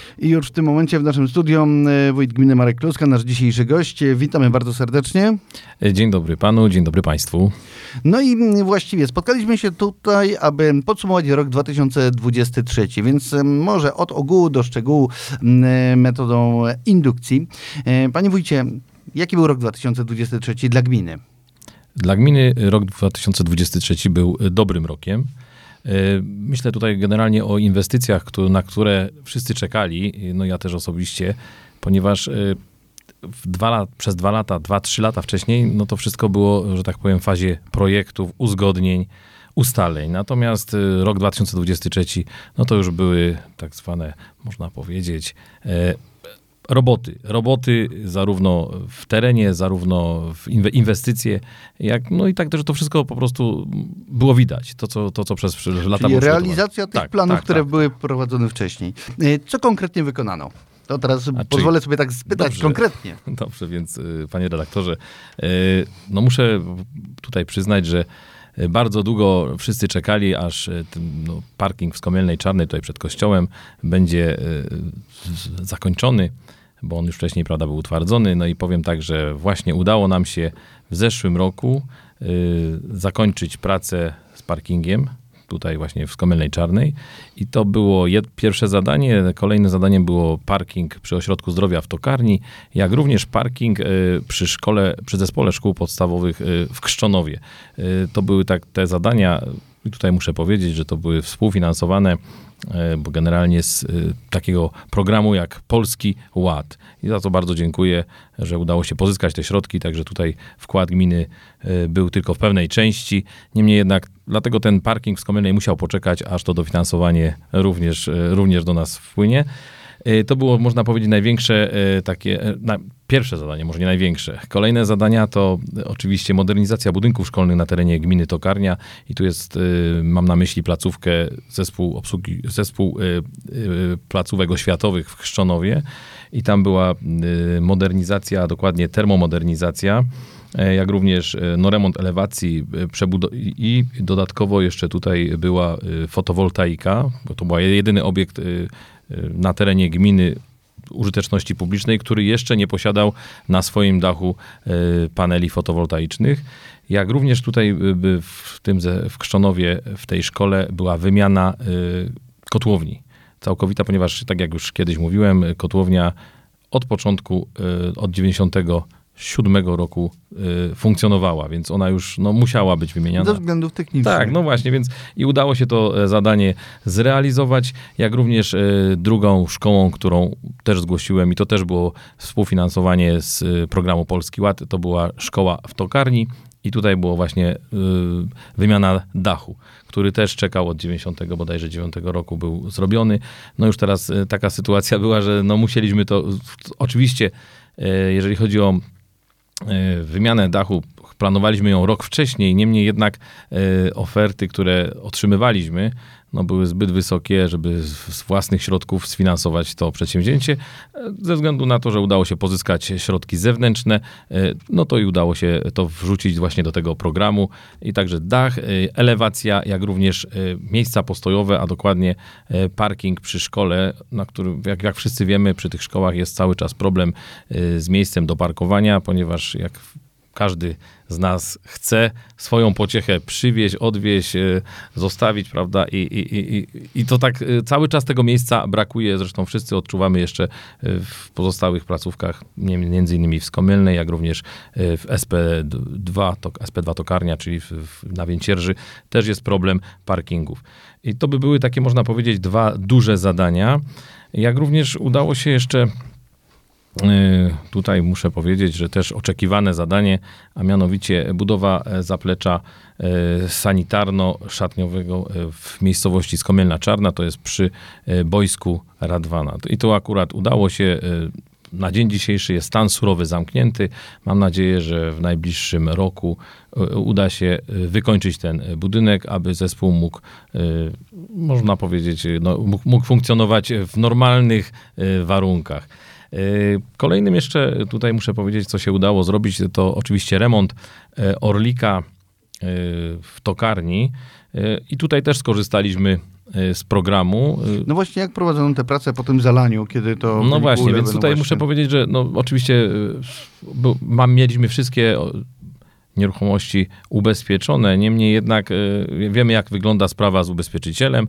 I już w tym momencie w naszym studiu wójt gminy Marek Kluska, nasz dzisiejszy gość. Witamy bardzo serdecznie. Dzień dobry panu, dzień dobry państwu. No i właściwie spotkaliśmy się tutaj, aby podsumować rok 2023, więc może od ogółu do szczegółu metodą indukcji. Panie wójcie, jaki był rok 2023 dla gminy? Dla gminy rok 2023 był dobrym rokiem. Myślę tutaj generalnie o inwestycjach, na które wszyscy czekali, no ja też osobiście, ponieważ przez 2 lata, 2-3 lata wcześniej, no to wszystko było, że tak powiem, w fazie projektów, uzgodnień, ustaleń. Natomiast rok 2023, no to już były tak zwane, można powiedzieć, roboty zarówno w terenie, zarówno w inwestycje, no i tak też to wszystko po prostu było widać, to co przez lata Czyli było realizacja tych planów, które były prowadzone wcześniej. Co konkretnie wykonano? To teraz pozwolę sobie tak spytać dobrze, konkretnie. Dobrze, więc panie redaktorze, no muszę tutaj przyznać, że bardzo długo wszyscy czekali, aż parking w Skomielnej Czarnej, tutaj przed kościołem, będzie zakończony, bo on już wcześniej, prawda, był utwardzony. No i powiem tak, że właśnie udało nam się w zeszłym roku zakończyć pracę z parkingiem, tutaj właśnie w Skomielnej Czarnej. I to było pierwsze zadanie. Kolejne zadanie było parking przy Ośrodku Zdrowia w Tokarni, jak również parking przy Zespole Szkół Podstawowych w Krzczonowie. To były te zadania, i tutaj muszę powiedzieć, że to były współfinansowane, bo generalnie z takiego programu jak Polski Ład. I za to bardzo dziękuję, że udało się pozyskać te środki, także tutaj wkład gminy był tylko w pewnej części. Niemniej jednak, dlatego ten parking w Skomielnej musiał poczekać, aż to dofinansowanie również do nas wpłynie. To było, można powiedzieć, największe pierwsze zadanie, może nie największe. Kolejne zadania to oczywiście modernizacja budynków szkolnych na terenie gminy Tokarnia i tu jest, mam na myśli placówkę, zespół placówek oświatowych w Krzczonowie i tam była modernizacja, dokładnie termomodernizacja, jak również remont elewacji i dodatkowo jeszcze tutaj była fotowoltaika, bo to był jedyny obiekt na terenie gminy użyteczności publicznej, który jeszcze nie posiadał na swoim dachu paneli fotowoltaicznych. Jak również tutaj w Krzczonowie, w tej szkole była wymiana kotłowni całkowita, ponieważ tak jak już kiedyś mówiłem, kotłownia od początku, od 97 roku funkcjonowała, więc ona już musiała być wymieniana. Ze względów technicznych. Tak, no właśnie, więc i udało się to zadanie zrealizować, jak również drugą szkołą, którą też zgłosiłem i to też było współfinansowanie z programu Polski Ład, to była szkoła w Tokarni i tutaj było właśnie wymiana dachu, który też czekał od 9 roku był zrobiony. No już teraz taka sytuacja była, że musieliśmy to, oczywiście jeżeli chodzi o wymianę dachu, planowaliśmy ją rok wcześniej, niemniej jednak oferty, które otrzymywaliśmy, były zbyt wysokie, żeby z własnych środków sfinansować to przedsięwzięcie. Ze względu na to, że udało się pozyskać środki zewnętrzne, to i udało się to wrzucić właśnie do tego programu. I także dach, elewacja, jak również miejsca postojowe, a dokładnie parking przy szkole, na którym, jak wszyscy wiemy, przy tych szkołach jest cały czas problem z miejscem do parkowania, ponieważ jak każdy z nas chce swoją pociechę przywieźć, odwieźć, zostawić, prawda? I to tak cały czas tego miejsca brakuje. Zresztą wszyscy odczuwamy jeszcze w pozostałych placówkach, między innymi w Skomielnej, jak również w SP2 Tokarnia, czyli na Więcierży, też jest problem parkingów. I to by były takie, można powiedzieć, 2 duże zadania. Jak również udało się jeszcze tutaj muszę powiedzieć, że też oczekiwane zadanie, a mianowicie budowa zaplecza sanitarno-szatniowego w miejscowości Skomielna Czarna, to jest przy boisku Radwana. I to akurat udało się. Na dzień dzisiejszy jest stan surowy zamknięty. Mam nadzieję, że w najbliższym roku uda się wykończyć ten budynek, aby zespół mógł, można powiedzieć, mógł funkcjonować w normalnych warunkach. Kolejnym jeszcze tutaj muszę powiedzieć, co się udało zrobić, to oczywiście remont Orlika w Tokarni i tutaj też skorzystaliśmy z programu. No właśnie, jak prowadzono te prace po tym zalaniu, kiedy to... No właśnie, ulewy, więc tutaj muszę powiedzieć, że no, oczywiście mieliśmy wszystkie nieruchomości ubezpieczone, niemniej jednak wiemy, jak wygląda sprawa z ubezpieczycielem.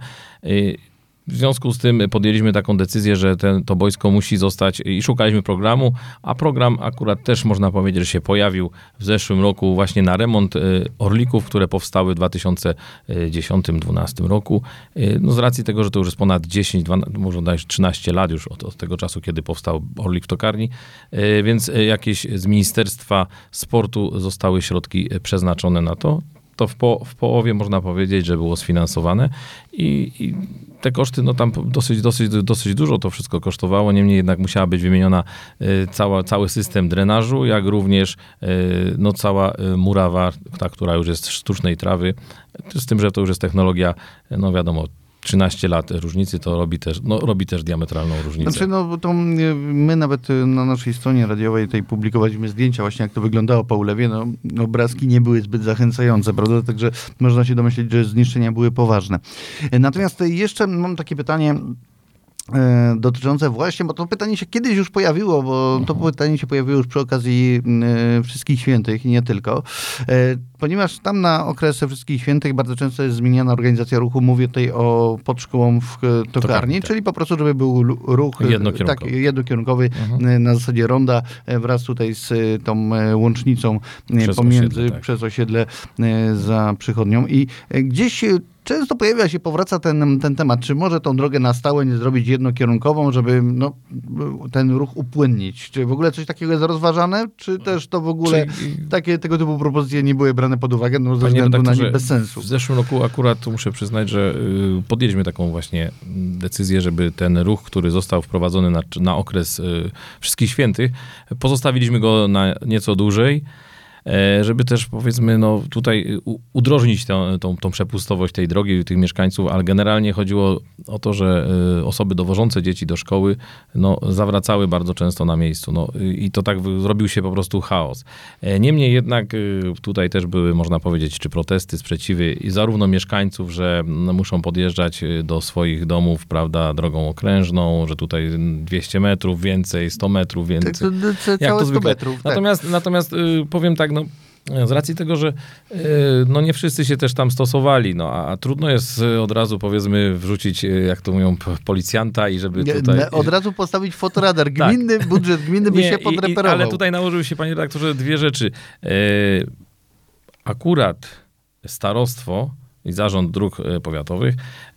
W związku z tym podjęliśmy taką decyzję, że to boisko musi zostać i szukaliśmy programu, a program akurat też można powiedzieć, że się pojawił w zeszłym roku właśnie na remont Orlików, które powstały w 2010-2012 roku. No z racji tego, że to już jest ponad 10, 12, może nawet 13 lat już od tego czasu, kiedy powstał Orlik w Tokarni, więc jakieś z Ministerstwa Sportu zostały środki przeznaczone na to. To w połowie można powiedzieć, że było sfinansowane i te koszty, no tam dosyć dużo to wszystko kosztowało, niemniej jednak musiała być wymieniona cały system drenażu, jak również no, cała murawa, ta, która już jest z sztucznej trawy, z tym, że to już jest technologia, no wiadomo, 13 lat różnicy to robi też diametralną różnicę. Znaczy, no to my nawet na naszej stronie radiowej tej publikowaliśmy zdjęcia właśnie, jak to wyglądało po ulewie. No, obrazki nie były zbyt zachęcające, prawda? Także można się domyślić, że zniszczenia były poważne. Natomiast jeszcze mam takie pytanie dotyczące właśnie, bo to pytanie się kiedyś już pojawiło, bo to pytanie się pojawiło już przy okazji Wszystkich Świętych i nie tylko. Ponieważ tam na okres Wszystkich Świętych bardzo często jest zmieniana organizacja ruchu. Mówię tutaj o pod szkołą w Tokarni, czyli po prostu, żeby był ruch jednokierunkowy na zasadzie ronda wraz tutaj z tą łącznicą przez osiedle za przychodnią. I gdzieś często pojawia się, powraca ten temat, czy może tą drogę na stałe nie zrobić jednokierunkową, żeby no, ten ruch upłynnić. Czy w ogóle coś takiego jest rozważane, czy też to w ogóle tego typu propozycje nie były brane pod uwagę, no, ze względu na nie bez sensu? W zeszłym roku akurat muszę przyznać, że podjęliśmy taką właśnie decyzję, żeby ten ruch, który został wprowadzony na okres Wszystkich Świętych, pozostawiliśmy go na nieco dłużej, żeby też powiedzmy no, tutaj udrożnić tą przepustowość tej drogi tych mieszkańców, ale generalnie chodziło o to, że osoby dowożące dzieci do szkoły no, zawracały bardzo często na miejscu. No, i to tak zrobił się po prostu chaos. Niemniej jednak tutaj też były, można powiedzieć, czy protesty, sprzeciwy i zarówno mieszkańców, że no, muszą podjeżdżać do swoich domów, prawda, drogą okrężną, że tutaj 200 metrów więcej, 100 metrów więcej. Jak to 100 metrów. Tak. Natomiast powiem tak, no, z racji tego, że no nie wszyscy się też tam stosowali, no a trudno jest od razu powiedzmy wrzucić, jak to mówią, policjanta i żeby tutaj... Od razu postawić fotoradar. Gminny, tak. Budżet gminy by się podreperował. Ale tutaj nałożyły się, panie redaktorze, dwie rzeczy. Akurat starostwo i zarząd dróg powiatowych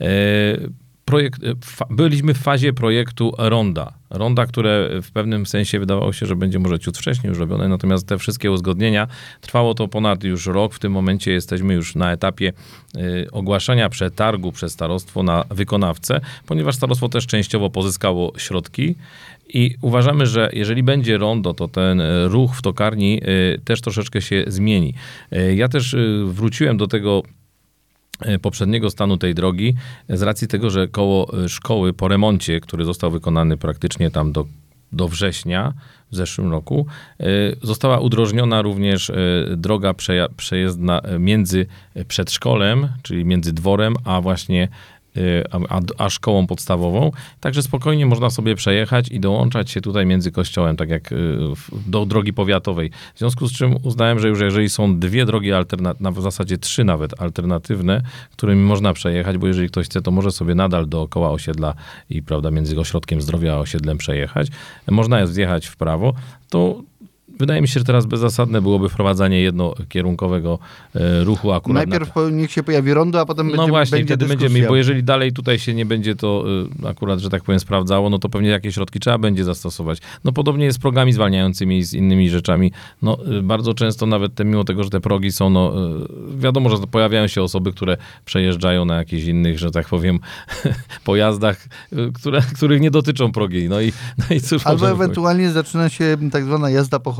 byliśmy w fazie projektu Ronda, które w pewnym sensie wydawało się, że będzie może ciut wcześniej już robione, natomiast te wszystkie uzgodnienia, trwało to ponad już rok. W tym momencie jesteśmy już na etapie ogłaszania przetargu przez starostwo na wykonawcę, ponieważ starostwo też częściowo pozyskało środki i uważamy, że jeżeli będzie rondo, to ten ruch w Tokarni też troszeczkę się zmieni. Ja też wróciłem do tego poprzedniego stanu tej drogi z racji tego, że koło szkoły po remoncie, który został wykonany praktycznie tam do września w zeszłym roku, została udrożniona również droga przejezdna między przedszkolem, czyli między dworem, a właśnie a szkołą podstawową. Także spokojnie można sobie przejechać i dołączać się tutaj między kościołem, tak jak do drogi powiatowej. W związku z czym uznałem, że już jeżeli są dwie drogi w zasadzie 3 nawet alternatywne, którymi można przejechać, bo jeżeli ktoś chce, to może sobie nadal dookoła osiedla i prawda, między ośrodkiem zdrowia a osiedlem przejechać. Można jest wjechać w prawo, to wydaje mi się, że teraz bezzasadne byłoby wprowadzanie jednokierunkowego ruchu akurat. Najpierw niech się pojawi rondo, a potem będzie dyskusja. Bo jeżeli dalej tutaj się nie będzie to akurat, że tak powiem, sprawdzało, no to pewnie jakieś środki trzeba będzie zastosować. No podobnie jest z progami zwalniającymi i z innymi rzeczami. No bardzo często nawet mimo tego, że te progi są, no wiadomo, że pojawiają się osoby, które przejeżdżają na jakichś innych, że tak powiem, pojazdach, których nie dotyczą progi. No i cóż. Albo ewentualnie zaczyna się tak zwana jazda po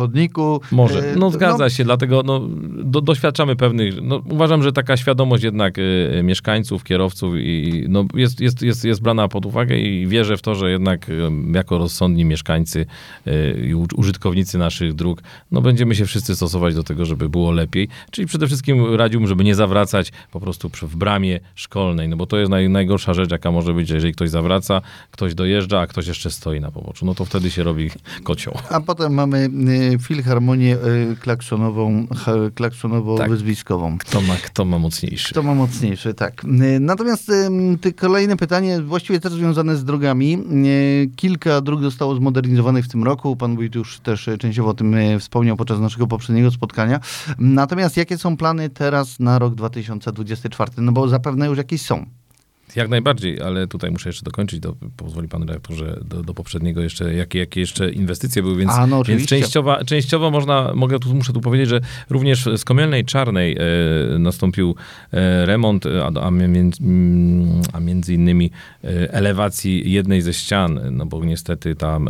chodniku. Może. No zgadza się, dlatego doświadczamy pewnych, uważam, że taka świadomość jednak mieszkańców, kierowców i jest brana pod uwagę i wierzę w to, że jednak jako rozsądni mieszkańcy i użytkownicy naszych dróg, będziemy się wszyscy stosować do tego, żeby było lepiej. Czyli przede wszystkim radziłbym, żeby nie zawracać po prostu w bramie szkolnej, bo to jest najgorsza rzecz, jaka może być, jeżeli ktoś zawraca, ktoś dojeżdża, a ktoś jeszcze stoi na poboczu. To wtedy się robi kocioł. A potem mamy filharmonię klaksonowo-wyzwiskową. Kto ma mocniejszy. Kto ma mocniejszy, tak. Natomiast kolejne pytanie, właściwie też związane z drogami. Kilka dróg zostało zmodernizowanych w tym roku. Pan wójt już też częściowo o tym wspomniał podczas naszego poprzedniego spotkania. Natomiast jakie są plany teraz na rok 2024? Bo zapewne już jakieś są. Jak najbardziej, ale tutaj muszę jeszcze dokończyć, pozwoli pan redaktorze, do poprzedniego jeszcze, jakie jeszcze inwestycje były, więc częściowo muszę tu powiedzieć, że również z Komielnej Czarnej nastąpił remont, a między innymi elewacji jednej ze ścian, bo niestety tam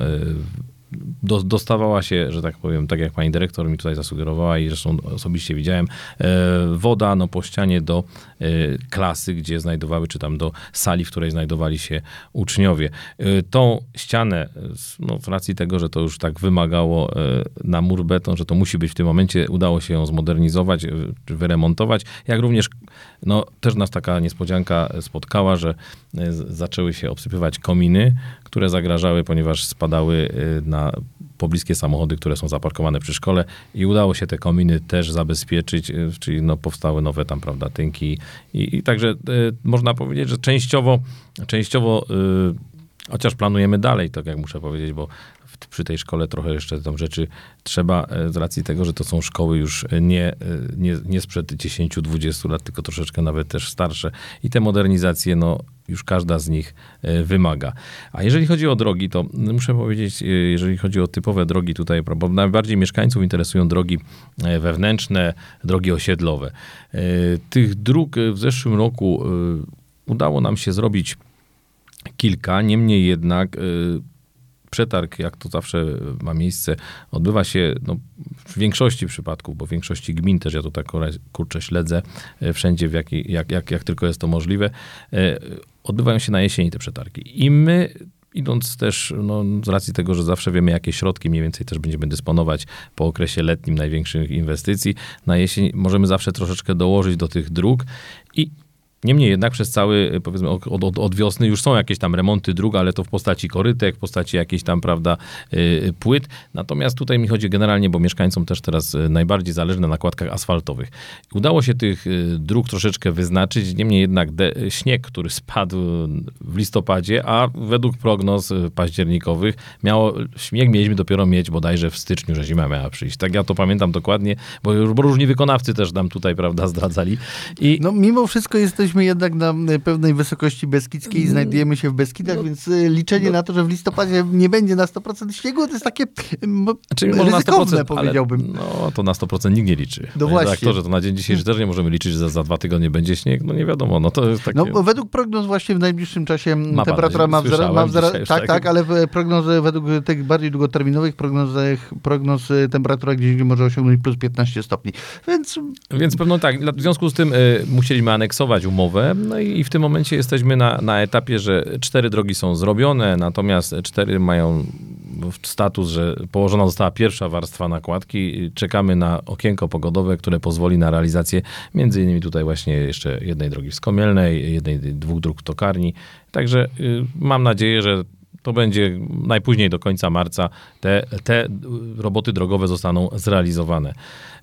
dostawała się, że tak powiem, tak jak pani dyrektor mi tutaj zasugerowała i zresztą osobiście widziałem, woda po ścianie do klasy, gdzie znajdowały, czy tam do sali, w której znajdowali się uczniowie. Tą ścianę, z racji tego, że to już tak wymagało na mur beton, że to musi być w tym momencie, udało się ją zmodernizować, wyremontować, jak również też nas taka niespodzianka spotkała, że zaczęły się obsypywać kominy, które zagrażały, ponieważ spadały na pobliskie samochody, które są zaparkowane przy szkole i udało się te kominy też zabezpieczyć, czyli powstały nowe tam, prawda, tynki i także można powiedzieć, że częściowo chociaż planujemy dalej, tak jak muszę powiedzieć, bo przy tej szkole trochę jeszcze tam rzeczy trzeba, z racji tego, że to są szkoły już nie sprzed 10-20 lat, tylko troszeczkę nawet też starsze i te modernizacje, już każda z nich wymaga. A jeżeli chodzi o drogi, to muszę powiedzieć, jeżeli chodzi o typowe drogi tutaj, bo najbardziej mieszkańców interesują drogi wewnętrzne, drogi osiedlowe. Tych dróg w zeszłym roku udało nam się zrobić kilka, niemniej jednak przetarg, jak to zawsze ma miejsce, odbywa się w większości przypadków, bo w większości gmin też, ja to tak śledzę wszędzie, jak tylko jest to możliwe, odbywają się na jesieni te przetargi. I my, idąc też, z racji tego, że zawsze wiemy, jakie środki mniej więcej też będziemy dysponować po okresie letnim największych inwestycji, na jesień możemy zawsze troszeczkę dołożyć do tych dróg i niemniej jednak przez cały, powiedzmy, od wiosny już są jakieś tam remonty dróg, ale to w postaci korytek, w postaci jakiejś tam, prawda, płyt. Natomiast tutaj mi chodzi generalnie, bo mieszkańcom też teraz najbardziej zależy na nakładkach asfaltowych. Udało się tych dróg troszeczkę wyznaczyć, niemniej jednak śnieg, który spadł w listopadzie, a według prognoz październikowych śnieg mieliśmy dopiero mieć bodajże w styczniu, że zima miała przyjść. Tak ja to pamiętam dokładnie, bo różni wykonawcy też nam tutaj, prawda, zdradzali. Mimo wszystko jesteśmy jednak na pewnej wysokości beskidzkiej i znajdujemy się w Beskidach, więc liczenie na to, że w listopadzie nie będzie na 100% śniegu, to jest takie ryzykowne, powiedziałbym. Ale, to na 100% nikt nie liczy. Właśnie. To na dzień dzisiejszy też nie możemy liczyć, że za 2 tygodnie będzie śnieg. Nie wiadomo. To jest takie... według prognoz właśnie w najbliższym czasie temperatura ma wzrastać. Tak, ale prognozy według tych bardziej długoterminowych prognoz temperatura gdzieś może osiągnąć plus 15 stopni. Więc pewno tak. W związku z tym musieliśmy aneksować umowę. I w tym momencie jesteśmy na etapie, że 4 drogi są zrobione, natomiast 4 mają status, że położona została pierwsza warstwa nakładki. Czekamy na okienko pogodowe, które pozwoli na realizację między innymi tutaj właśnie jeszcze jednej drogi w Skomielnej, 2 dróg w Tokarni. Także mam nadzieję, że to będzie najpóźniej do końca marca te roboty drogowe zostaną zrealizowane.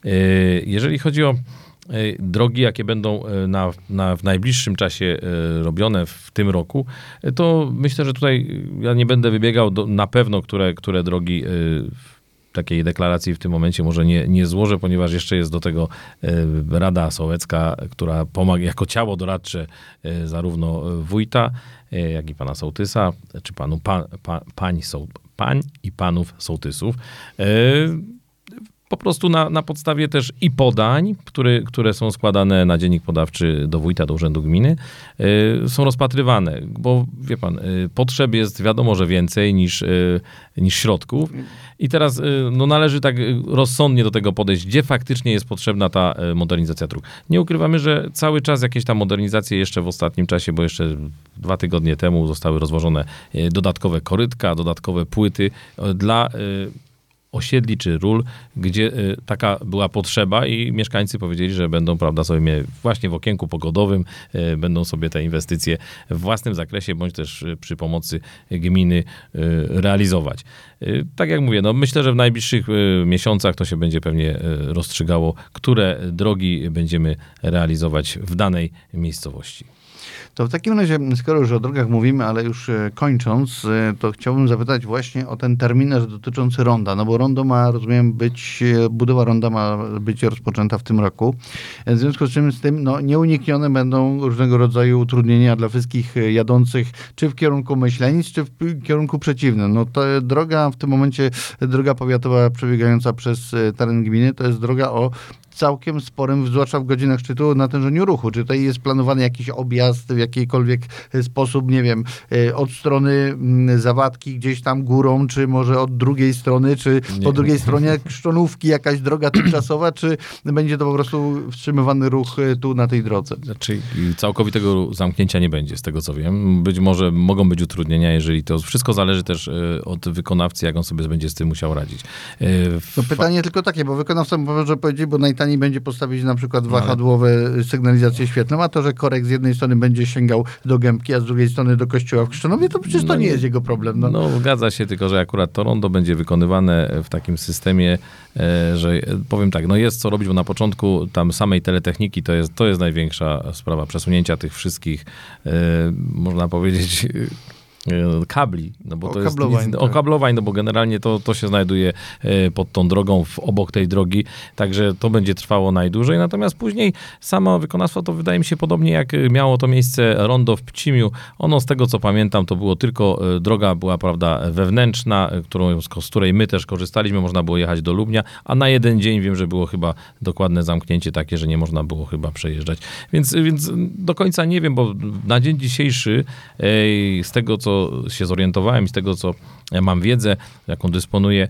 Jeżeli chodzi o drogi, jakie będą w najbliższym czasie robione w tym roku, to myślę, że tutaj ja nie będę wybiegał na pewno, które drogi takiej deklaracji w tym momencie może nie złożę, ponieważ jeszcze jest do tego Rada Sołecka, która pomaga jako ciało doradcze zarówno wójta, jak i pana sołtysa, czy pań i panów sołtysów. po prostu na podstawie też i podań, które są składane na dziennik podawczy do wójta, do urzędu gminy, są rozpatrywane, bo wie pan, potrzeb jest wiadomo, że więcej niż środków i teraz należy tak rozsądnie do tego podejść, gdzie faktycznie jest potrzebna ta modernizacja dróg. Nie ukrywamy, że cały czas jakieś tam modernizacje jeszcze w ostatnim czasie, bo jeszcze 2 tygodnie temu zostały rozwożone dodatkowe korytka, dodatkowe płyty dla osiedli czy ról, gdzie taka była potrzeba i mieszkańcy powiedzieli, że będą, prawda, sobie właśnie w okienku pogodowym będą sobie te inwestycje w własnym zakresie bądź też przy pomocy gminy realizować. Tak jak mówię, myślę, że w najbliższych miesiącach to się będzie pewnie rozstrzygało, które drogi będziemy realizować w danej miejscowości. To w takim razie, skoro już o drogach mówimy, ale już kończąc, to chciałbym zapytać właśnie o ten terminarz dotyczący ronda, no bo rondo ma, rozumiem, budowa ronda ma być rozpoczęta w tym roku. W związku z tym nieuniknione będą różnego rodzaju utrudnienia dla wszystkich jadących, czy w kierunku Myślenic, czy w kierunku przeciwnym. No to droga w tym momencie, droga powiatowa przebiegająca przez teren gminy, to jest droga o całkiem sporym, zwłaszcza w godzinach szczytu, natężeniu ruchu. Czy tutaj jest planowany jakiś objazd w jakikolwiek sposób, nie wiem, od strony Zawadki gdzieś tam górą, czy może od drugiej strony, czy po drugiej stronie Krzczonówki jakaś droga tymczasowa, czy będzie to po prostu wstrzymywany ruch tu na tej drodze? Znaczy całkowitego zamknięcia nie będzie, z tego co wiem. Być może mogą być utrudnienia, jeżeli to wszystko zależy też od wykonawcy, jak on sobie będzie z tym musiał radzić. To pytanie tylko takie, bo wykonawca może powiedzieć, bo najtaniej będzie postawić na przykład wahadłowe sygnalizacje świetlne, a to, że korek z jednej strony będzie sięgał do Gębki, a z drugiej strony do kościoła w Krzczonowie, to przecież to nie jest jego problem. Zgadza się, tylko że akurat to rondo będzie wykonywane w takim systemie, że powiem tak, jest co robić, bo na początku tam samej teletechniki to jest największa sprawa przesunięcia tych wszystkich, można powiedzieć, kabli, bo to jest okablowań, bo generalnie to się znajduje pod tą drogą, obok tej drogi, także to będzie trwało najdłużej, natomiast później samo wykonawstwo to wydaje mi się podobnie jak miało to miejsce rondo w Pcimiu, ono z tego co pamiętam to było tylko, droga była, prawda, wewnętrzna, z której my też korzystaliśmy, można było jechać do Lubnia, a na jeden dzień wiem, że było chyba dokładne zamknięcie takie, że nie można było chyba przejeżdżać, więc do końca nie wiem, bo na dzień dzisiejszy z tego co się zorientowałem i z tego, co mam wiedzę, jaką dysponuję,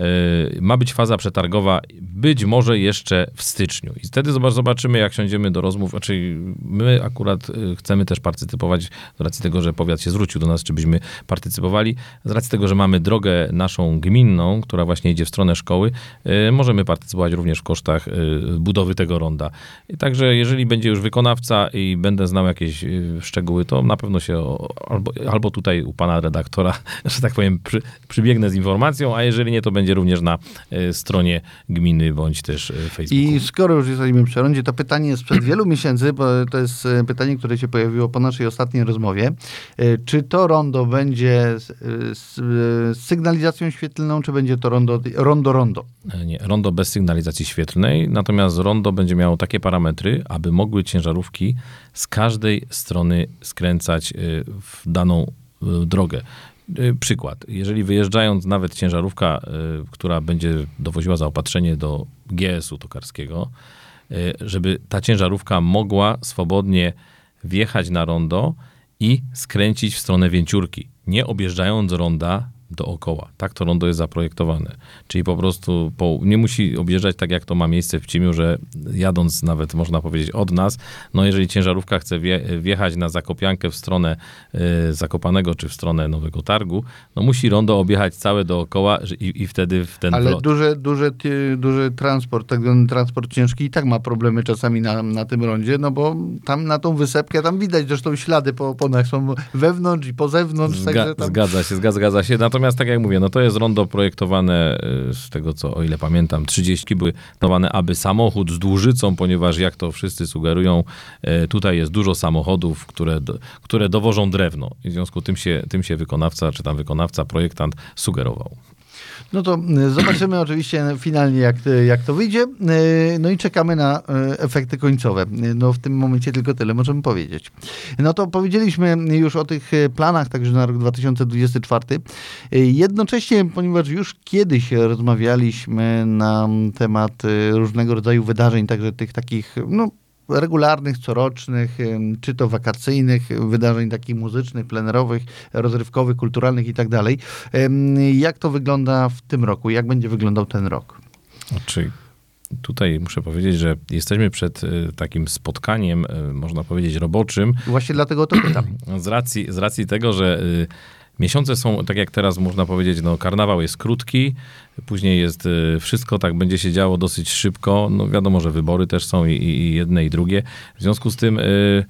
ma być faza przetargowa być może jeszcze w styczniu. I wtedy zobaczymy, jak siądziemy do rozmów. Znaczy, my akurat chcemy też partycypować z racji tego, że powiat się zwrócił do nas, czy byśmy partycypowali. Z racji tego, że mamy drogę naszą gminną, która właśnie idzie w stronę szkoły, możemy partycypować również w kosztach budowy tego ronda. I także, jeżeli będzie już wykonawca i będę znał jakieś szczegóły, to na pewno się albo tutaj u pana redaktora, że tak powiem, przybiegnę z informacją, a jeżeli nie, to będzie również na stronie gminy, bądź też Facebooku. I skoro już jesteśmy przy rondzie, to pytanie jest sprzed wielu miesięcy, bo to jest pytanie, które się pojawiło po naszej ostatniej rozmowie. Czy to rondo będzie z sygnalizacją świetlną, czy będzie to rondo? Nie, rondo bez sygnalizacji świetlnej, natomiast rondo będzie miało takie parametry, aby mogły ciężarówki z każdej strony skręcać w daną drogę. Przykład. Jeżeli wyjeżdżając nawet ciężarówka, która będzie dowoziła zaopatrzenie do GS-u tokarskiego, żeby ta ciężarówka mogła swobodnie wjechać na rondo i skręcić w stronę Więciórki, nie objeżdżając ronda dookoła. Tak to rondo jest zaprojektowane. Czyli po prostu nie musi objeżdżać tak, jak to ma miejsce w Pcimiu, że jadąc nawet, można powiedzieć, od nas, jeżeli ciężarówka chce wjechać na Zakopiankę w stronę Zakopanego, czy w stronę Nowego Targu, musi rondo objechać całe dookoła i wtedy w ten Ale wlot. duży transport, tak zwany transport ciężki i tak ma problemy czasami na tym rondzie, bo tam na tą wysepkę, tam widać zresztą ślady po oponach są wewnątrz i po zewnątrz. Zgadza się. Natomiast tak jak mówię, to jest rondo projektowane z tego, co o ile pamiętam, 30 były projektowane, aby samochód z dłużycą, ponieważ jak to wszyscy sugerują, tutaj jest dużo samochodów, które dowożą drewno. I w związku tym się wykonawca, czy tam wykonawca, projektant sugerował. No to zobaczymy oczywiście finalnie, jak to wyjdzie. No i czekamy na efekty końcowe. No w tym momencie tylko tyle możemy powiedzieć. No to powiedzieliśmy już o tych planach także na rok 2024. Jednocześnie, ponieważ już kiedyś rozmawialiśmy na temat różnego rodzaju wydarzeń, także tych takich, no, regularnych, corocznych, czy to wakacyjnych, wydarzeń takich muzycznych, plenerowych, rozrywkowych, kulturalnych i tak dalej. Jak to wygląda w tym roku? Jak będzie wyglądał ten rok? Znaczy, tutaj muszę powiedzieć, że jesteśmy przed takim spotkaniem, można powiedzieć, roboczym. Właśnie dlatego o to pytam. Z racji tego, że miesiące są, tak jak teraz można powiedzieć, no karnawał jest krótki, później jest wszystko, tak będzie się działo dosyć szybko. No wiadomo, że wybory też są i jedne i drugie. W związku z tym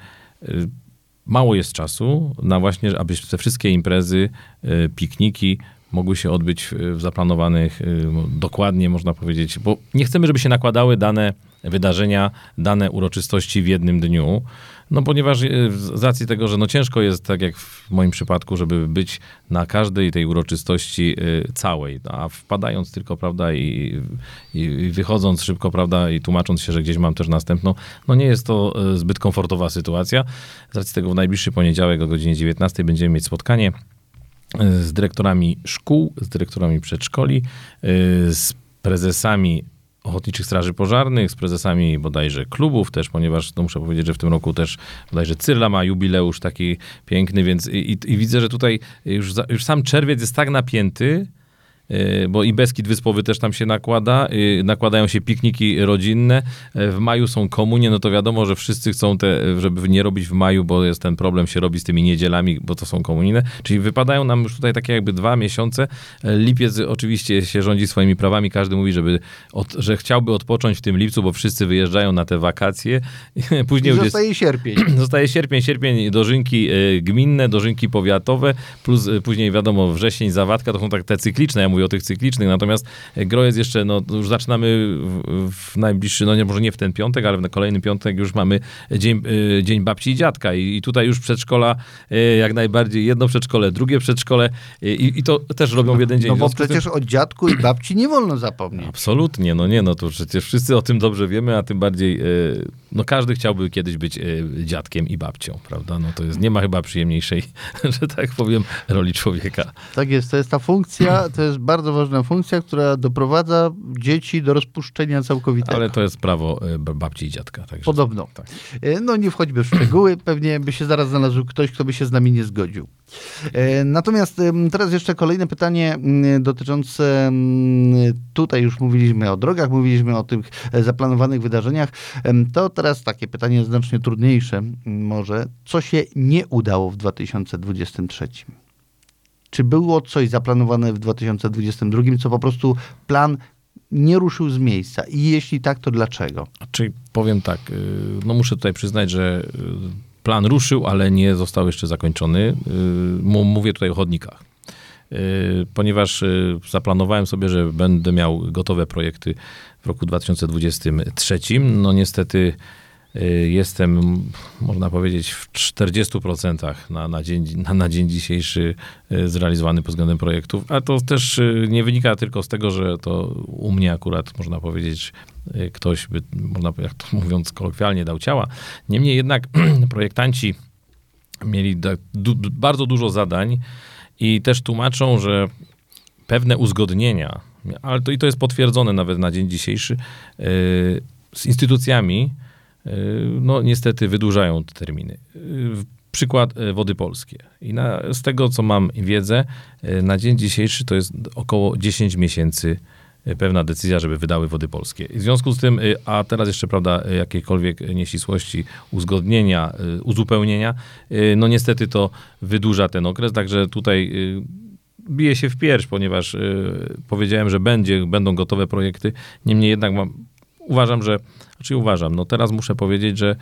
mało jest czasu na właśnie, aby te wszystkie imprezy, pikniki mogły się odbyć w zaplanowanych dokładnie, można powiedzieć, bo nie chcemy, żeby się nakładały dane wydarzenia, dane uroczystości w jednym dniu, no ponieważ z racji tego, że no ciężko jest, tak jak w moim przypadku, żeby być na każdej tej uroczystości całej, a wpadając tylko, prawda, i wychodząc szybko, prawda, i tłumacząc się, że gdzieś mam też następną, no nie jest to zbyt komfortowa sytuacja. Z racji tego w najbliższy poniedziałek o godzinie 19 będziemy mieć spotkanie z dyrektorami szkół, z dyrektorami przedszkoli, z prezesami Ochotniczych Straży Pożarnych, z prezesami bodajże klubów też, ponieważ no muszę powiedzieć, że w tym roku też bodajże Cyrla ma jubileusz taki piękny, więc i widzę, że tutaj już sam czerwiec jest tak napięty, bo i Beskid Wyspowy też tam się nakłada, nakładają się pikniki rodzinne, w maju są komunie, no to wiadomo, że wszyscy chcą żeby nie robić w maju, bo jest ten problem, się robi z tymi niedzielami, bo to są komunijne, czyli wypadają nam już tutaj takie jakby 2 miesiące, lipiec oczywiście się rządzi swoimi prawami, każdy mówi, że chciałby odpocząć w tym lipcu, bo wszyscy wyjeżdżają na te wakacje. Później już zostaje sierpień. Zostaje sierpień, dożynki gminne, dożynki powiatowe, plus później wiadomo wrzesień, zawadka, to są tak te cykliczne, ja mówię o tych cyklicznych, natomiast gro jest jeszcze, no już zaczynamy w najbliższy, no może nie w ten piątek, ale w kolejny piątek już mamy dzień babci i dziadka i tutaj już przedszkola jak najbardziej, jedno przedszkole, drugie przedszkole i to też robią w jeden dzień. No bo przecież o dziadku i babci nie wolno zapomnieć. Absolutnie, no nie, no to przecież wszyscy o tym dobrze wiemy, a tym bardziej, no każdy chciałby kiedyś być dziadkiem i babcią, prawda? No to jest, nie ma chyba przyjemniejszej, że tak powiem, roli człowieka. Tak jest, to jest ta funkcja, to jest bardzo ważna funkcja, która doprowadza dzieci do rozpuszczenia całkowitego. Ale to jest prawo babci i dziadka. Także, podobno. Tak. No nie wchodźmy w szczegóły, pewnie by się zaraz znalazł ktoś, kto by się z nami nie zgodził. Natomiast teraz jeszcze kolejne pytanie dotyczące, tutaj już mówiliśmy o drogach, mówiliśmy o tych zaplanowanych wydarzeniach, to teraz takie pytanie znacznie trudniejsze może. Co się nie udało w 2023? Czy było coś zaplanowane w 2022, co po prostu plan nie ruszył z miejsca? I jeśli tak, to dlaczego? Czyli powiem tak, no muszę tutaj przyznać, że plan ruszył, ale nie został jeszcze zakończony. Mówię tutaj o chodnikach. Ponieważ zaplanowałem sobie, że będę miał gotowe projekty w roku 2023. No niestety jestem, można powiedzieć, w 40% na dzień dzisiejszy zrealizowany pod względem projektów, a to też nie wynika tylko z tego, że to u mnie akurat, można powiedzieć, ktoś by, jak to mówiąc kolokwialnie, dał ciała. Niemniej jednak projektanci mieli bardzo dużo zadań i też tłumaczą, że pewne uzgodnienia, ale to jest potwierdzone nawet na dzień dzisiejszy, z instytucjami, no niestety wydłużają te terminy. Przykład Wody Polskie. I z tego, co mam wiedzę, na dzień dzisiejszy to jest około 10 miesięcy pewna decyzja, żeby wydały Wody Polskie. I w związku z tym, a teraz jeszcze, prawda, jakiekolwiek nieścisłości, uzgodnienia, uzupełnienia, no niestety to wydłuża ten okres, także tutaj biję się w pierś, ponieważ powiedziałem, że będą gotowe projekty, niemniej jednak uważam, no teraz muszę powiedzieć, że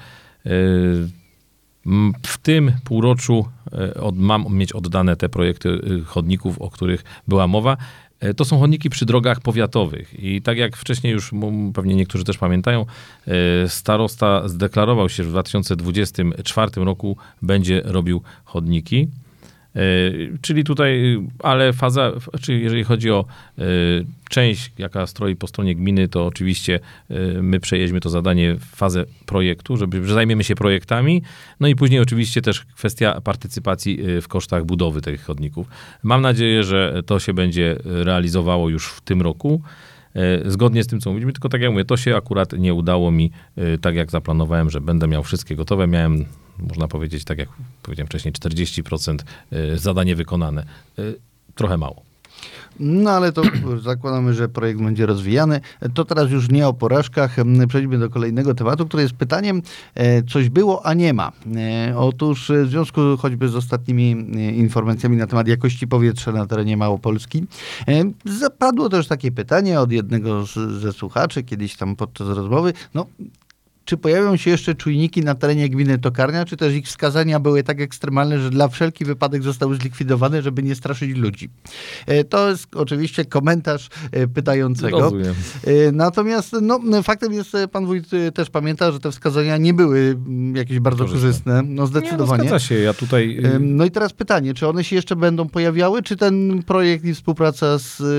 w tym półroczu mam mieć oddane te projekty chodników, o których była mowa. To są chodniki przy drogach powiatowych i tak jak wcześniej już pewnie niektórzy też pamiętają, starosta zdeklarował się, że w 2024 roku będzie robił chodniki. Czyli tutaj, ale faza, czyli jeżeli chodzi o część, jaka stoi po stronie gminy, to oczywiście my przejeźdźmy to zadanie w fazę projektu, że zajmiemy się projektami, no i później oczywiście też kwestia partycypacji w kosztach budowy tych chodników. Mam nadzieję, że to się będzie realizowało już w tym roku, zgodnie z tym, co mówiliśmy, tylko tak jak mówię, to się akurat nie udało mi tak, jak zaplanowałem, że będę miał wszystkie gotowe. Miałem, można powiedzieć, tak jak powiedziałem wcześniej, 40% zadanie wykonane. Trochę mało. No ale to zakładamy, że projekt będzie rozwijany. To teraz już nie o porażkach. Przejdźmy do kolejnego tematu, który jest pytaniem, coś było, a nie ma. Otóż w związku choćby z ostatnimi informacjami na temat jakości powietrza na terenie Małopolski, zapadło też takie pytanie od jednego ze słuchaczy kiedyś tam podczas rozmowy, czy pojawią się jeszcze czujniki na terenie gminy Tokarnia, czy też ich wskazania były tak ekstremalne, że dla wszelki wypadek zostały zlikwidowane, żeby nie straszyć ludzi? To jest oczywiście komentarz pytającego. Rozumiem. Natomiast faktem jest, pan wójt też pamięta, że te wskazania nie były jakieś bardzo korzystne. Zdecydowanie. Nie, zgadza się. Ja tutaj... No i teraz pytanie, czy one się jeszcze będą pojawiały, czy ten projekt i współpraca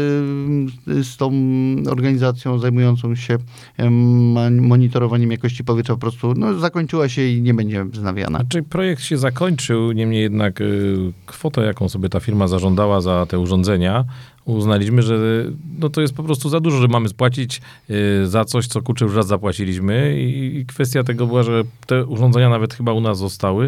z tą organizacją zajmującą się monitorowaniem jakości powietrza po prostu zakończyła się i nie będzie wznawiana. Znaczy projekt się zakończył, niemniej jednak kwotę, jaką sobie ta firma zażądała za te urządzenia, uznaliśmy, że to jest po prostu za dużo, że mamy spłacić za coś, co kurczę już raz zapłaciliśmy i kwestia tego była, że te urządzenia nawet chyba u nas zostały.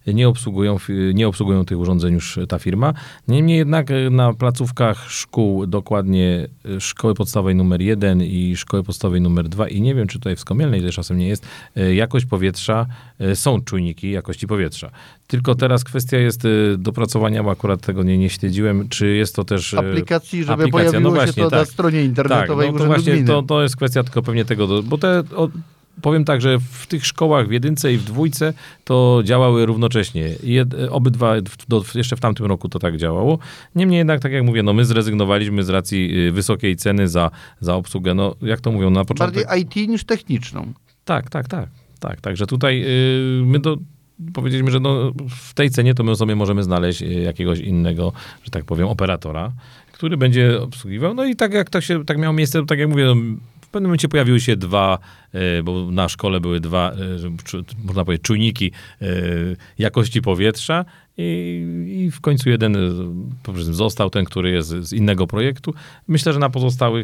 Nie obsługują tych urządzeń już ta firma. Niemniej jednak na placówkach szkół, dokładnie szkoły podstawowej numer 1 i szkoły podstawowej numer 2 i nie wiem, czy tutaj w Skomielnej też czasem nie jest, jakość powietrza, są czujniki jakości powietrza. Tylko teraz kwestia jest dopracowania, bo akurat tego nie śledziłem, czy jest to też... Aplikacji, żeby pojawiło się to na stronie internetowej tak, Urzędu Gminy. To jest kwestia tylko pewnie tego, bo powiem tak, że w tych szkołach w 1 i w 2 to działały równocześnie. Obydwa, jeszcze w tamtym roku to tak działało. Niemniej jednak, tak jak mówię, my zrezygnowaliśmy z racji wysokiej ceny za obsługę. Jak to mówią na początek... Bardziej IT niż techniczną. Tak. Także tutaj my powiedzieliśmy, że w tej cenie to my sobie możemy znaleźć jakiegoś innego, że tak powiem, operatora, który będzie obsługiwał. No i tak jak tak miało miejsce, tak jak mówię, w pewnym momencie pojawiły się dwa, bo na szkole były dwa, można powiedzieć, czujniki jakości powietrza i w końcu jeden został, ten, który jest z innego projektu. Myślę, że na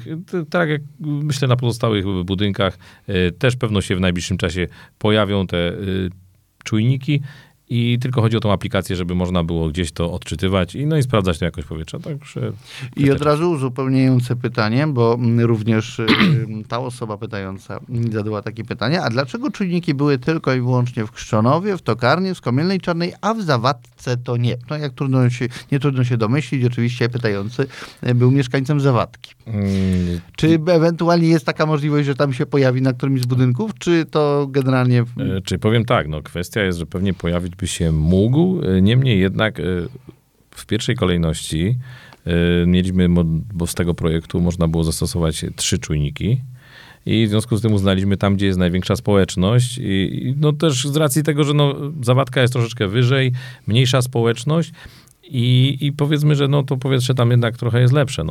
pozostałych budynkach też pewno się w najbliższym czasie pojawią te czujniki. I tylko chodzi o tą aplikację, żeby można było gdzieś to odczytywać i sprawdzać tę jakość powietrza. Także I od razu uzupełniające pytanie, bo również ta osoba pytająca zadała takie pytanie, a dlaczego czujniki były tylko i wyłącznie w Krzczonowie, w Tokarnie, w Skomielnej Czarnej, a w Zawadce to nie? Jak nie trudno się domyślić, oczywiście pytający był mieszkańcem Zawadki. Czy ewentualnie jest taka możliwość, że tam się pojawi na którymś z budynków, czy to generalnie... Czy powiem tak, kwestia jest, że pewnie pojawić by się mógł, niemniej jednak w pierwszej kolejności mieliśmy, bo z tego projektu można było zastosować 3 czujniki i w związku z tym uznaliśmy tam, gdzie jest największa społeczność i też z racji tego, że Zawadka jest troszeczkę wyżej, mniejsza społeczność, I powiedzmy, że to powietrze tam jednak trochę jest lepsze.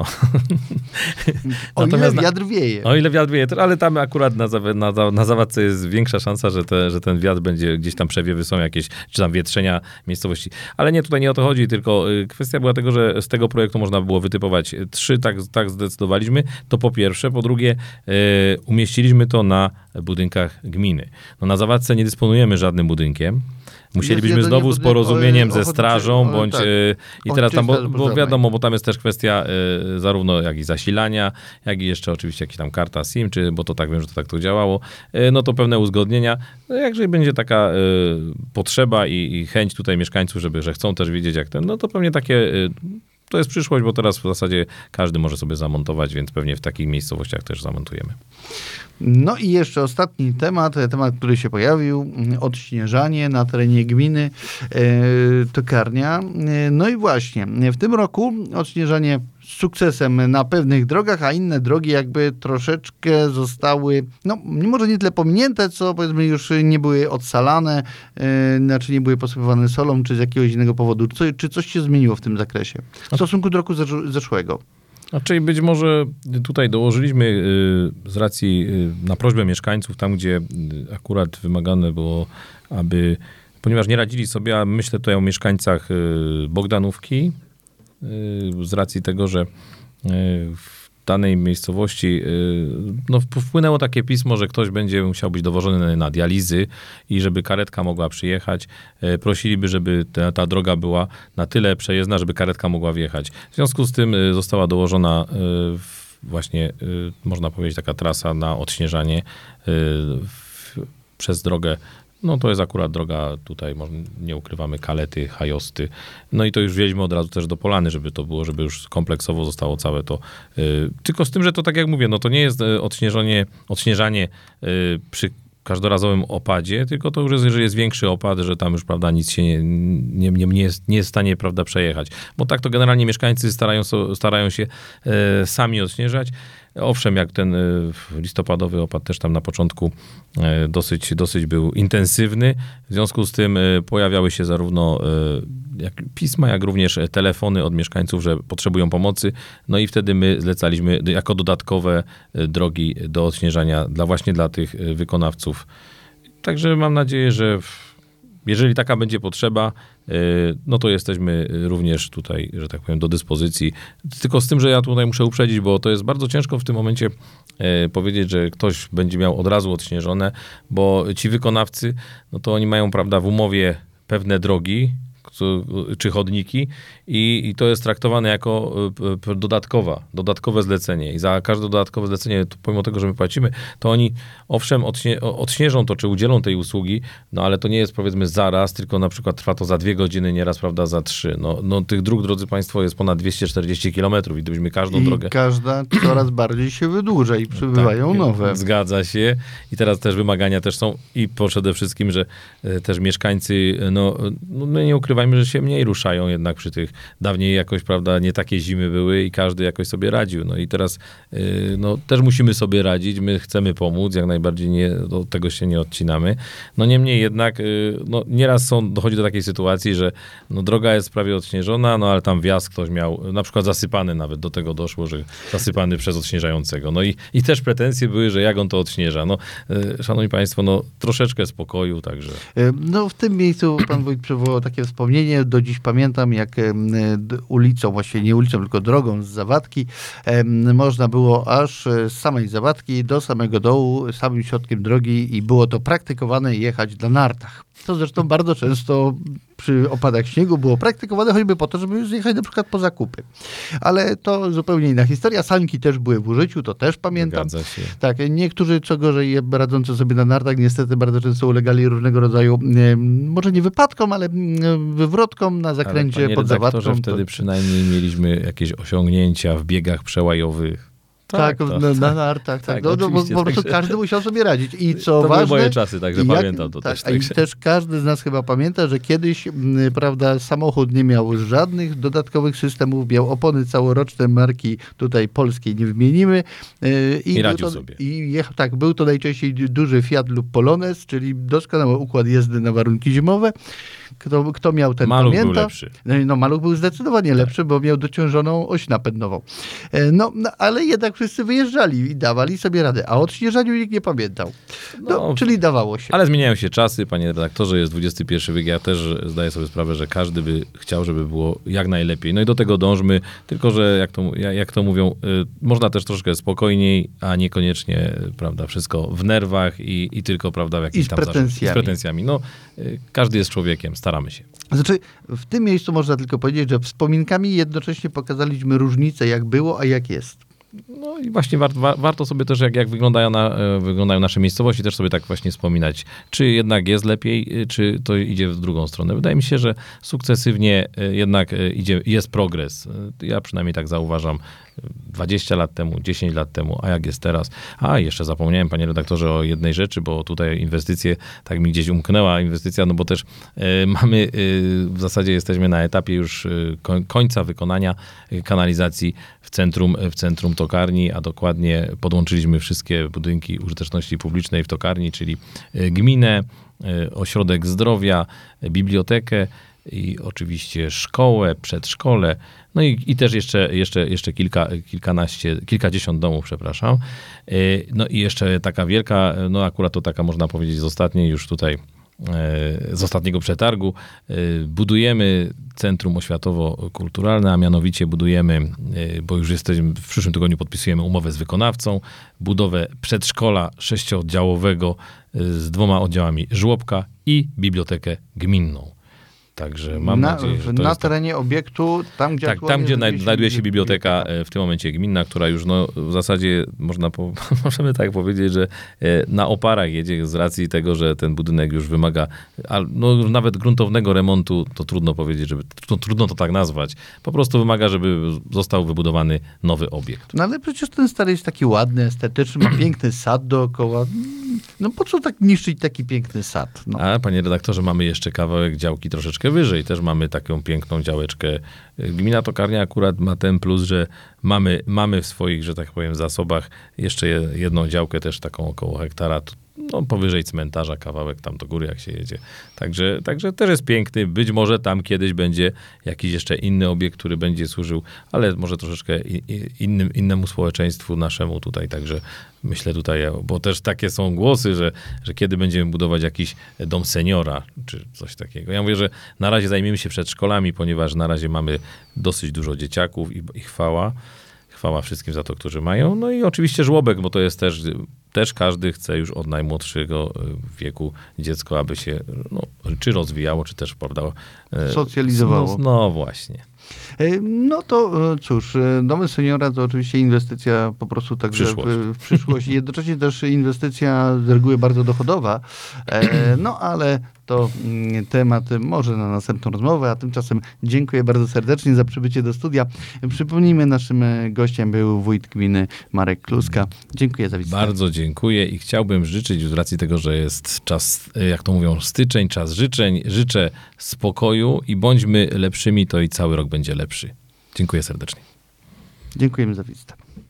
O ile wiatr wieje. O ile wiatr wieje, ale tam akurat na Zawadce jest większa szansa, że ten wiatr będzie gdzieś tam przewiewy są jakieś, czy tam wietrzenia miejscowości. Ale nie, tutaj nie o to chodzi, tylko kwestia była tego, że z tego projektu można było wytypować 3, tak zdecydowaliśmy. To po pierwsze. Po drugie, umieściliśmy to na budynkach gminy. Na Zawadce nie dysponujemy żadnym budynkiem. Musielibyśmy znowu z porozumieniem ze strażą, bądź i teraz tam, bo wiadomo, bo tam jest też kwestia zarówno jak i zasilania, jak i jeszcze oczywiście jakaś tam karta SIM, bo to tak wiem, że to tak to działało, to pewne uzgodnienia. Jakże będzie taka potrzeba i chęć tutaj mieszkańców, że chcą też wiedzieć jak to pewnie takie... To jest przyszłość, bo teraz w zasadzie każdy może sobie zamontować, więc pewnie w takich miejscowościach też zamontujemy. I jeszcze ostatni temat, który się pojawił, odśnieżanie na terenie gminy Tokarnia. I właśnie, w tym roku odśnieżanie sukcesem na pewnych drogach, a inne drogi jakby troszeczkę zostały, no może nie tyle pominięte, co powiedzmy już nie były odsalane, znaczy nie były posypywane solą, czy z jakiegoś innego powodu. Czy coś się zmieniło w tym zakresie w stosunku do roku zeszłego? Czyli być może tutaj dołożyliśmy z racji na prośbę mieszkańców, tam gdzie akurat wymagane było, aby, ponieważ nie radzili sobie, a myślę tutaj o mieszkańcach Bogdanówki, z racji tego, że w danej miejscowości no, wpłynęło takie pismo, że ktoś będzie musiał być dowożony na dializy i żeby karetka mogła przyjechać. Prosiliby, żeby ta droga była na tyle przejezdna, żeby karetka mogła wjechać. W związku z tym została dołożona właśnie, można powiedzieć, taka trasa na odśnieżanie przez drogę. No to jest akurat droga tutaj, nie ukrywamy, Kalety, Hajosty. No i to już wjeźdźmy od razu też do Polany, żeby to było, żeby już kompleksowo zostało całe to. Tylko z tym, że to tak jak mówię, no to nie jest odśnieżanie przy każdorazowym opadzie, tylko to już jest, jeżeli jest większy opad, że tam już, prawda, nic się nie jest w stanie, prawda, przejechać. Bo tak to generalnie mieszkańcy starają się sami odśnieżać. Owszem, jak ten listopadowy opad też tam na początku dosyć był intensywny. W związku z tym pojawiały się zarówno pisma, jak również telefony od mieszkańców, że potrzebują pomocy. No i wtedy my zlecaliśmy jako dodatkowe drogi do odśnieżania właśnie dla tych wykonawców. Także mam nadzieję, że jeżeli taka będzie potrzeba, no to jesteśmy również tutaj, że tak powiem, do dyspozycji. Tylko z tym, że ja tutaj muszę uprzedzić, bo to jest bardzo ciężko w tym momencie powiedzieć, że ktoś będzie miał od razu odśnieżone, bo ci wykonawcy, no to oni mają, prawda, w umowie pewne drogi, czy chodniki i to jest traktowane jako dodatkowe zlecenie. I za każde dodatkowe zlecenie, pomimo tego, że my płacimy, to oni owszem odśnieżą to, czy udzielą tej usługi, no ale to nie jest, powiedzmy, zaraz, tylko na przykład trwa to za 2 godziny, nieraz, prawda, za 3. No tych dróg, drodzy Państwo, jest ponad 240 kilometrów i gdybyśmy każdą drogę... każda coraz bardziej się wydłuża i przybywają nowe. Zgadza się. I teraz też wymagania też są i przede wszystkim, że też mieszkańcy, no nie ukrywajmy, że się mniej ruszają jednak przy tych. Dawniej jakoś, prawda, nie takie zimy były i każdy jakoś sobie radził. No i teraz no, też musimy sobie radzić. My chcemy pomóc, jak najbardziej do tego się nie odcinamy. No niemniej jednak no, nieraz dochodzi do takiej sytuacji, że no, droga jest prawie odśnieżona, no ale tam wjazd ktoś miał, na przykład zasypany nawet, do tego doszło, że zasypany przez odśnieżającego. No i też pretensje były, że jak on to odśnieża. No, szanowni Państwo, no troszeczkę spokoju, także. No w tym miejscu pan wójt przywołał takie wspomnienie. Do dziś pamiętam, jak ulicą, właściwie nie ulicą, tylko drogą z Zawadki można było aż z samej Zawadki do samego dołu, samym środkiem drogi i było to praktykowane jechać na nartach. To zresztą bardzo często przy opadach śniegu było praktykowane choćby po to, żeby zjechać na przykład po zakupy. Ale to zupełnie inna historia. Sanki też były w użyciu, to też pamiętam. Zgadza się. Tak, niektórzy, co gorzej, radzący sobie na nartach, niestety bardzo często ulegali różnego rodzaju, może nie wypadkom, ale wywrotkom na zakręcie pod Zawadką. Wtedy przynajmniej mieliśmy jakieś osiągnięcia w biegach przełajowych. Tak, na nartach. Tak. No, bo po prostu każdy musiał sobie radzić. I co to ważne... były moje czasy, także pamiętam to też. I też każdy z nas chyba pamięta, że kiedyś, prawda, samochód nie miał żadnych dodatkowych systemów, miał opony całoroczne marki tutaj polskiej, nie wymienimy. I radził sobie. Tak, był to najczęściej duży Fiat lub Polonez, czyli doskonały układ jazdy na warunki zimowe. Kto miał ten, Maluch pamięta. Był lepszy. No Maluch był zdecydowanie lepszy, bo miał dociążoną oś napędową. No, ale jednak wszyscy wyjeżdżali i dawali sobie radę, a o odśnieżaniu nikt nie pamiętał. Czyli dawało się. Ale zmieniają się czasy, panie redaktorze, jest XXI wiek. Ja też zdaję sobie sprawę, że każdy by chciał, żeby było jak najlepiej. No i do tego dążmy, tylko że jak to mówią, można też troszkę spokojniej, a niekoniecznie, prawda, wszystko w nerwach i tylko, prawda, w jakichś tam pretensjami. Z pretensjami. No, każdy jest człowiekiem, staramy się. Znaczy, w tym miejscu można tylko powiedzieć, że wspominkami jednocześnie pokazaliśmy różnicę, jak było, a jak jest. No i właśnie warto sobie też, jak wyglądają nasze miejscowości, też sobie tak właśnie wspominać, czy jednak jest lepiej, czy to idzie w drugą stronę. Wydaje mi się, że sukcesywnie jednak jest progres. Ja przynajmniej tak zauważam. 20 lat temu, 10 lat temu, a jak jest teraz. A, jeszcze zapomniałem, panie redaktorze, o jednej rzeczy, bo tutaj inwestycje, tak mi gdzieś umknęła inwestycja, no bo też mamy, w zasadzie jesteśmy na etapie już końca wykonania kanalizacji w centrum tokarni, a dokładnie podłączyliśmy wszystkie budynki użyteczności publicznej w tokarni, czyli gminę, ośrodek zdrowia, bibliotekę i oczywiście szkołę, przedszkole, no i też jeszcze kilkadziesiąt domów, przepraszam. No i jeszcze taka wielka, no akurat to taka można powiedzieć z ostatniej już tutaj, z ostatniego przetargu, budujemy Centrum Oświatowo-Kulturalne, a mianowicie budujemy, bo już jesteśmy, w przyszłym tygodniu podpisujemy umowę z wykonawcą, budowę przedszkola 6-oddziałowego z 2 oddziałami żłobka i bibliotekę gminną. Także mam nadzieję, że to na jest terenie obiektu, tam gdzie, tam, gdzie znajduje się biblioteka w tym momencie gminna, która już no, w zasadzie możemy tak powiedzieć, że na oparach jedzie z racji tego, że ten budynek już wymaga no, nawet gruntownego remontu, to trudno powiedzieć, trudno to tak nazwać. Po prostu wymaga, żeby został wybudowany nowy obiekt. No ale przecież ten stary jest taki ładny, estetyczny, ma piękny sad dookoła. No po co tak niszczyć taki piękny sad? No. A panie redaktorze, mamy jeszcze kawałek działki troszeczkę wyżej. Też mamy taką piękną działeczkę. Gmina Tokarnia akurat ma ten plus, że mamy w swoich, że tak powiem, zasobach jeszcze jedną działkę, też taką około hektara, no powyżej cmentarza, kawałek tam do góry, jak się jedzie. Także też jest piękny. Być może tam kiedyś będzie jakiś jeszcze inny obiekt, który będzie służył, ale może troszeczkę innemu społeczeństwu naszemu tutaj. Także myślę tutaj, bo też takie są głosy, że kiedy będziemy budować jakiś dom seniora, czy coś takiego. Ja mówię, że na razie zajmiemy się przedszkolami, ponieważ na razie mamy dosyć dużo dzieciaków i chwała. Chwała wszystkim za to, którzy mają. No i oczywiście żłobek, bo to jest też każdy chce już od najmłodszego wieku dziecko, aby się czy rozwijało, czy też, prawda, socjalizowało. No właśnie. No to cóż, domy seniora to oczywiście inwestycja po prostu także w przyszłość. Jednocześnie też inwestycja z reguły bardzo dochodowa, no ale to temat może na następną rozmowę, a tymczasem dziękuję bardzo serdecznie za przybycie do studia. Przypomnijmy, naszym gościem był wójt gminy Marek Kluska. Dziękuję za wizytę. Bardzo dziękuję i chciałbym życzyć, z racji tego, że jest czas, jak to mówią, styczeń, czas życzeń, życzę spokoju i bądźmy lepszymi, to i cały rok będzie lepszy. Dziękuję serdecznie. Dziękujemy za wizytę.